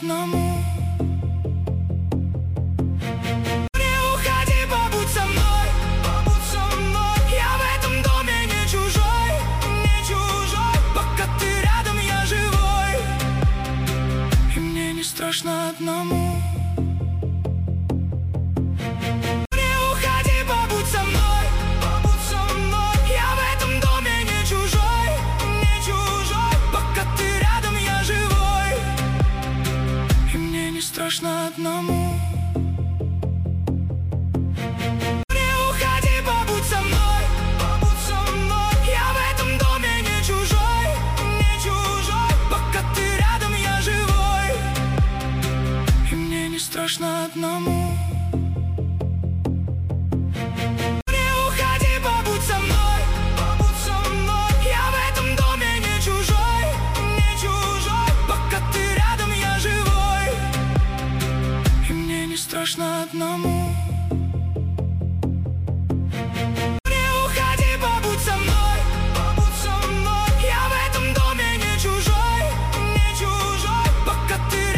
одному. Не уходи, побудь со мной, побудь со мной. Я в этом доме не чужой, не чужой. Пока ты рядом, я живой, и мне не страшно одному. Не уходи, побудь со мной, побудь со мной. Я в этом доме не чужой, не чужой. Пока ты рядом, я живой, и мне не страшно одному. Не уходи, побудь со мной, побудь со мной. Я в этом доме не чужой, не чужой. Пока ты рядом, я живой, и мне не страшно одному. Не уходи, побудь со мной, побудь со мной. Я в этом доме не чужой, не чужой. Пока ты рядом, я живой, и мне не страшно одному.